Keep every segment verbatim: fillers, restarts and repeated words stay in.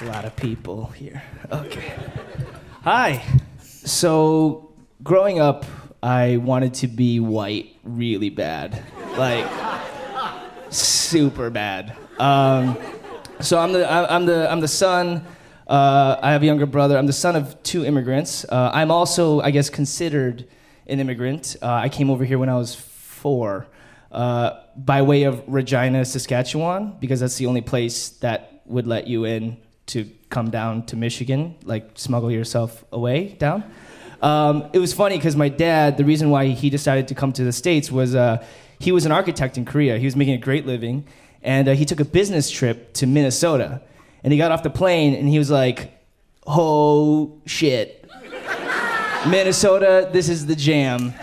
a lot of people here. Okay. Hi. So, growing up, I wanted to be white really bad. Like, super bad. Um, so I'm the I'm the I'm the son. Uh, I have a younger brother. I'm the son of two immigrants. Uh, I'm also, I guess, considered an immigrant. Uh, I came over here when I was four, uh, by way of Regina, Saskatchewan, because that's the only place that would let you in to come down to Michigan, like smuggle yourself away down. Um, it was funny because my dad, the reason why he decided to come to the States was uh, he was an architect in Korea. He was making a great living, and uh, he took a business trip to Minnesota. And he got off the plane, and he was like, oh, shit. Minnesota, this is the jam.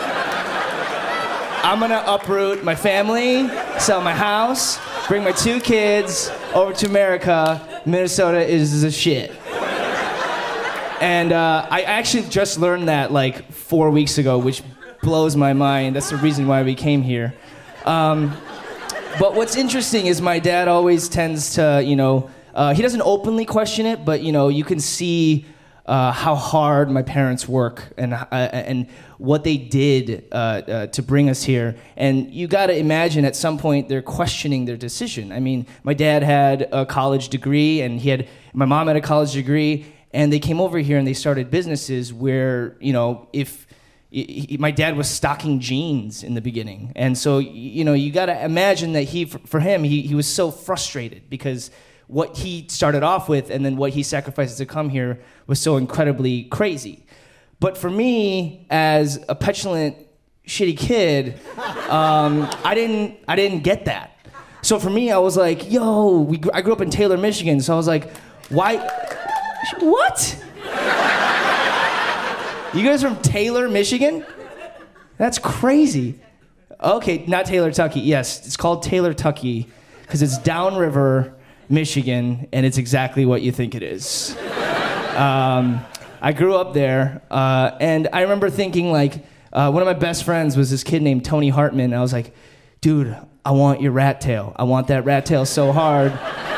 I'm going to uproot my family, sell my house, bring my two kids over to America. Minnesota is the shit. And uh, I actually just learned that like four weeks ago, which blows my mind. That's the reason why we came here. Um, but what's interesting is my dad always tends to, you know, uh, he doesn't openly question it, but, you know, you can see uh, how hard my parents work and uh, and what they did uh, uh, to bring us here. And you got to imagine at some point they're questioning their decision. I mean, my dad had a college degree, and he had my mom had a college degree, and they came over here and they started businesses where, you know, if he, my dad was stocking jeans in the beginning. And so, you know, you got to imagine that he, for him, he, he was so frustrated because what he started off with and then what he sacrificed to come here was so incredibly crazy. But for me, as a petulant, shitty kid, um, I didn't I didn't get that. So for me, I was like, yo, we, I grew up in Taylor, Michigan, so I was like, why? What? You guys from Taylor, Michigan? That's crazy. Okay, not Taylor, Tucky. Yes, it's called Taylor, Tucky because it's downriver Michigan, and it's exactly what you think it is. Um, I grew up there, uh, and I remember thinking, like, uh, one of my best friends was this kid named Tony Hartman, and I was like, dude, I want your rat tail. I want that rat tail so hard.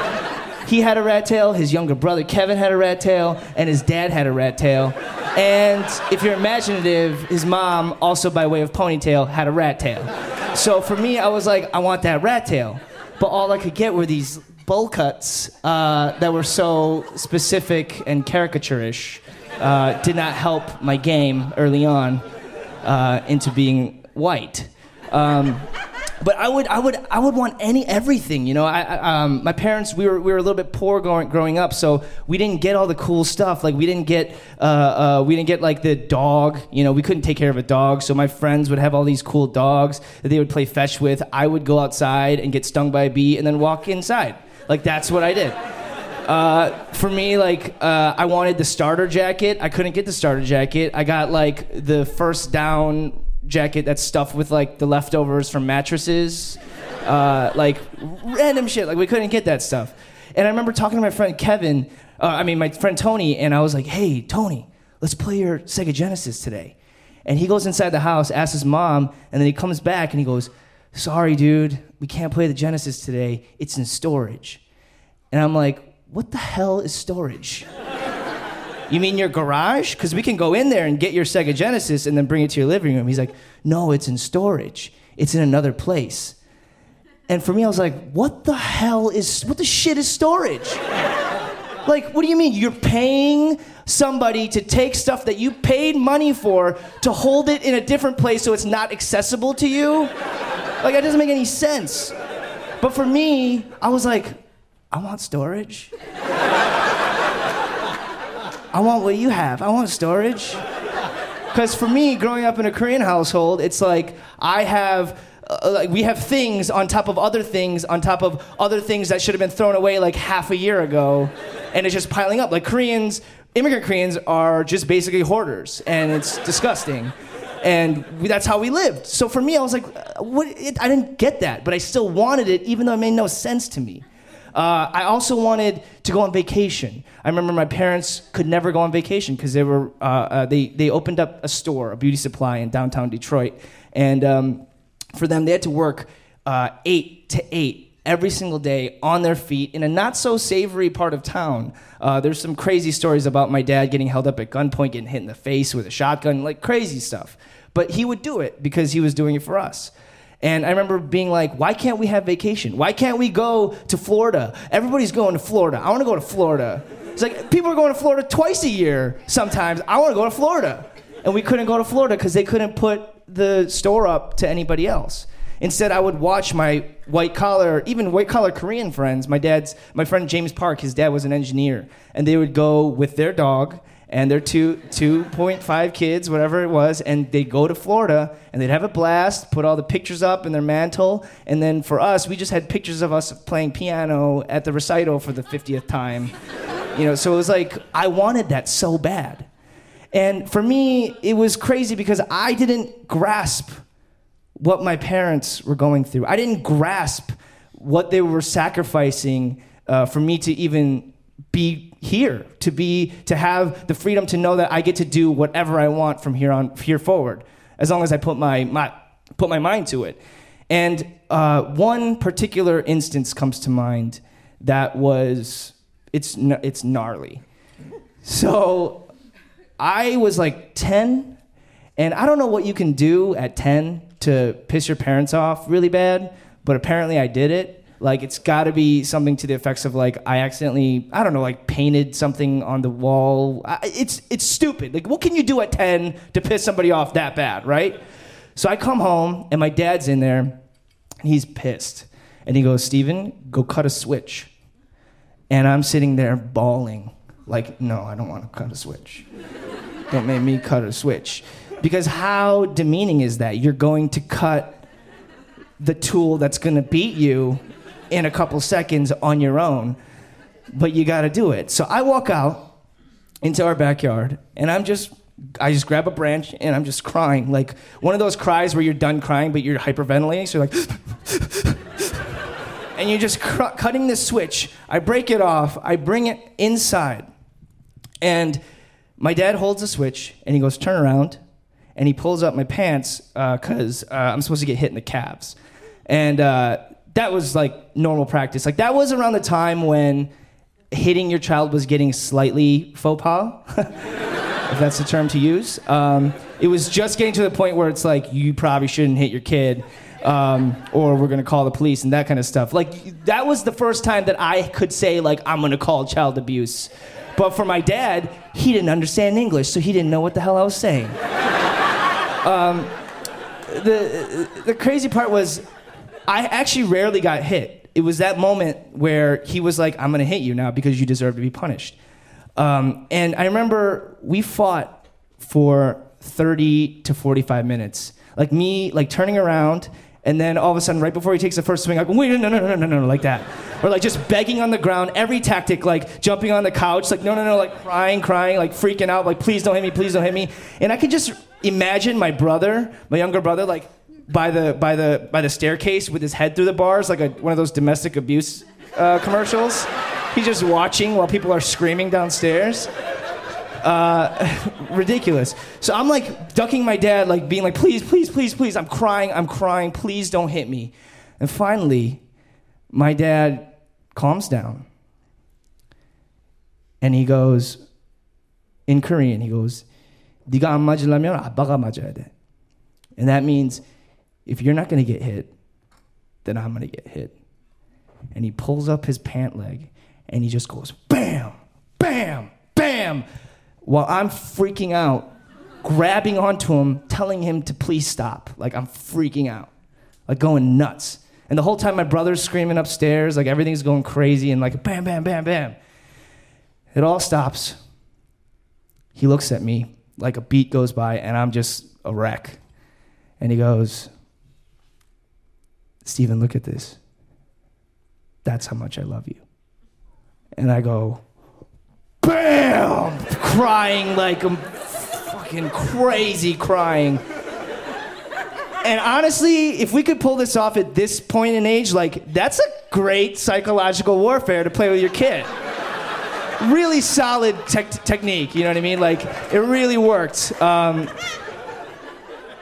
He had a rat tail, his younger brother Kevin had a rat tail, and his dad had a rat tail. And if you're imaginative, his mom, also by way of ponytail, had a rat tail. So for me, I was like, I want that rat tail. But all I could get were these bowl cuts uh, that were so specific and caricaturish. Uh, did not help my game early on uh, into being white. Um, but I would, I would, I would want any everything. You know, I, I, um, my parents, we were, we were a little bit poor growing, growing up, so we didn't get all the cool stuff. Like we didn't get, uh, uh, we didn't get like the dog. You know, we couldn't take care of a dog, so my friends would have all these cool dogs that they would play fetch with. I would go outside and get stung by a bee and then walk inside. Like that's what I did. Uh, for me, like, uh, I wanted the starter jacket. I couldn't get the starter jacket. I got, like, the first down jacket that's stuffed with, like, the leftovers from mattresses. Uh, like, random shit. Like, we couldn't get that stuff. And I remember talking to my friend Kevin, uh, I mean, my friend Tony, and I was like, hey, Tony, let's play your Sega Genesis today. And he goes inside the house, asks his mom, and then he comes back and he goes, sorry, dude, we can't play the Genesis today. It's in storage. And I'm like, what the hell is storage? You mean your garage? Because we can go in there and get your Sega Genesis and then bring it to your living room. He's like, no, it's in storage. It's in another place. And for me, I was like, what the hell is, what the shit is storage? Like, what do you mean? You're paying somebody to take stuff that you paid money for to hold it in a different place so it's not accessible to you? Like, that doesn't make any sense. But for me, I was like, I want storage. I want what you have. I want storage. Because for me, growing up in a Korean household, it's like I have, uh, like we have things on top of other things on top of other things that should have been thrown away like half a year ago, and it's just piling up. Like Koreans, immigrant Koreans are just basically hoarders, and it's disgusting. And we, that's how we lived. So for me, I was like, what? It, I didn't get that, but I still wanted it, even though it made no sense to me. Uh, I also wanted to go on vacation. I remember my parents could never go on vacation because they were uh, uh, they they opened up a store, a beauty supply in downtown Detroit, and um, for them they had to work uh, eight to eight every single day on their feet in a not so savory part of town. Uh, there's some crazy stories about my dad getting held up at gunpoint, getting hit in the face with a shotgun, like crazy stuff. But he would do it because he was doing it for us. And I remember being like, why can't we have vacation? Why can't we go to Florida? Everybody's going to Florida. I want to go to Florida. It's like, people are going to Florida twice a year sometimes. I want to go to Florida. And we couldn't go to Florida because they couldn't put the store up to anybody else. Instead, I would watch my white-collar, even white-collar Korean friends. My dad's, my friend James Park, his dad was an engineer. And they would go with their dog and their two, two point five kids, whatever it was, and they'd go to Florida, and they'd have a blast, put all the pictures up in their mantle, and then for us, we just had pictures of us playing piano at the recital for the fiftieth time. You know, so it was like, I wanted that so bad. And for me, it was crazy because I didn't grasp what my parents were going through. I didn't grasp what they were sacrificing uh, for me to even be here, to be, to have the freedom to know that I get to do whatever I want from here on, here forward, as long as I put my, my put my mind to it. And uh, one particular instance comes to mind that was, it's it's gnarly. So I was like ten, and I don't know what you can do at ten to piss your parents off really bad, but apparently I did it. Like, it's got to be something to the effects of, like, I accidentally, I don't know, like, painted something on the wall. I, it's it's stupid. Like, what can you do at ten to piss somebody off that bad, right? So I come home, and my dad's in there, and he's pissed. And he goes, Steven, go cut a switch. And I'm sitting there bawling, like, no, I don't want to cut a switch. Don't make me cut a switch. Because how demeaning is that? You're going to cut the tool that's going to beat you in a couple seconds on your own, but you got to do it. So I walk out into our backyard, and I'm just, I just grab a branch, and I'm just crying, like one of those cries where you're done crying, but you're hyperventilating, so you're like, and you're just cr- cutting the switch. I break it off, I bring it inside, and my dad holds the switch, and he goes, turn around, and he pulls up my pants, because uh, uh, I'm supposed to get hit in the calves. And uh, that was like normal practice. Like, that was around the time when hitting your child was getting slightly faux pas, if that's the term to use. Um, it was just getting to the point where it's like, you probably shouldn't hit your kid, um, or we're gonna call the police and that kind of stuff. Like, that was the first time that I could say, like, I'm gonna call child abuse. But for my dad, he didn't understand English, so he didn't know what the hell I was saying. Um, the the crazy part was, I actually rarely got hit. It was that moment where he was like, I'm going to hit you now because you deserve to be punished. Um, and I remember we fought for thirty to forty-five minutes. Like, me, like, turning around, and then all of a sudden, right before he takes the first swing, I go, wait, no, no, no, no, no, no, like that. Or, like, just begging on the ground, every tactic, like, jumping on the couch, like, no, no, no, like, crying, crying, like, freaking out, like, please don't hit me, please don't hit me. And I could just imagine my brother, my younger brother, like, by the by the by the staircase with his head through the bars, like a, one of those domestic abuse uh, commercials. He's just watching while people are screaming downstairs. Uh, ridiculous. So I'm like ducking my dad, like being like, please, please, please, please. I'm crying, I'm crying. Please don't hit me. And finally, my dad calms down, and he goes, in Korean, he goes, 네가 안 맞으려면 아빠가 맞아야 돼. And that means, if you're not going to get hit, then I'm going to get hit. And he pulls up his pant leg, and he just goes, bam, bam, bam, while I'm freaking out, grabbing onto him, telling him to please stop. Like, I'm freaking out, like going nuts. And the whole time my brother's screaming upstairs, like everything's going crazy, and like bam, bam, bam, bam. It all stops. He looks at me, like a beat goes by, and I'm just a wreck. And he goes, Steven, look at this. That's how much I love you. And I go, bam! Crying like I'm fucking crazy crying. And honestly, if we could pull this off at this point in age, like, that's a great psychological warfare to play with your kid. Really solid te- technique, you know what I mean? Like, it really worked. Um,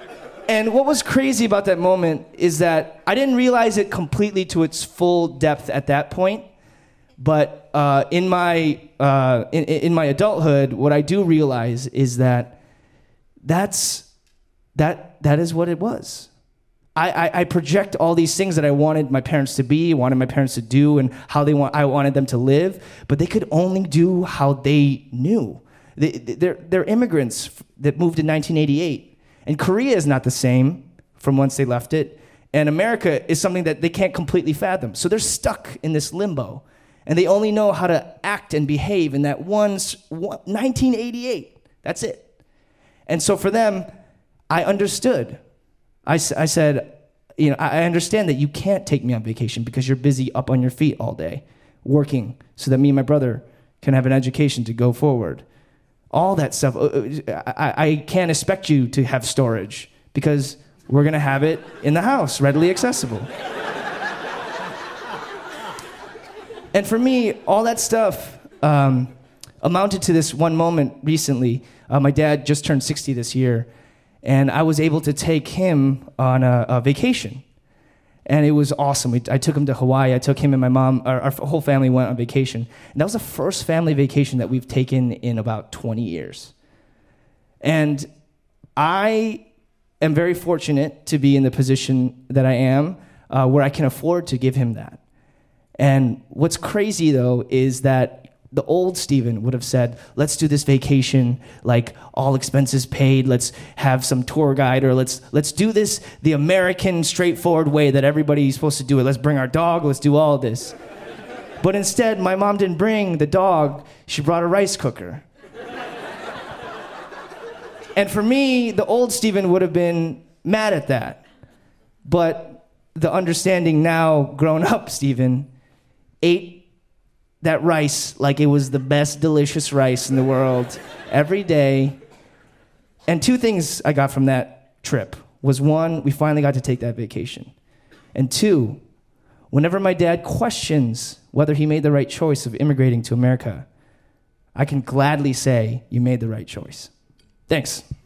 And what was crazy about that moment is that I didn't realize it completely to its full depth at that point. But uh, in my uh, in, in my adulthood, what I do realize is that that's that that is what it was. I, I, I project all these things that I wanted my parents to be, wanted my parents to do, and how they want I wanted them to live, but they could only do how they knew. They, they're they're immigrants that moved in nineteen eighty-eight, and Korea is not the same from once they left it, and America is something that they can't completely fathom. So they're stuck in this limbo. And they only know how to act and behave in that one, nineteen eighty-eight. That's it. And so for them, I understood. I, I said, you know, I understand that you can't take me on vacation because you're busy up on your feet all day working so that me and my brother can have an education to go forward. All that stuff. I, I can't expect you to have storage because we're going to have it in the house, readily accessible. And for me, all that stuff um, amounted to this one moment recently. Uh, my dad just turned sixty this year, and I was able to take him on a, a vacation. And it was awesome. We, I took him to Hawaii. I took him and my mom, our, our whole family went on vacation. And that was the first family vacation that we've taken in about twenty years. And I am very fortunate to be in the position that I am, uh, where I can afford to give him that. And what's crazy, though, is that the old Stephen would have said, let's do this vacation, like all expenses paid, let's have some tour guide, or let's let's do this the American straightforward way that everybody's supposed to do it. Let's bring our dog, let's do all this. But instead, my mom didn't bring the dog, she brought a rice cooker. And for me, the old Stephen would have been mad at that. But the understanding now, grown up Stephen, ate that rice like it was the best delicious rice in the world every day. And two things I got from that trip was, one, we finally got to take that vacation. And two, whenever my dad questions whether he made the right choice of immigrating to America, I can gladly say, you made the right choice. Thanks.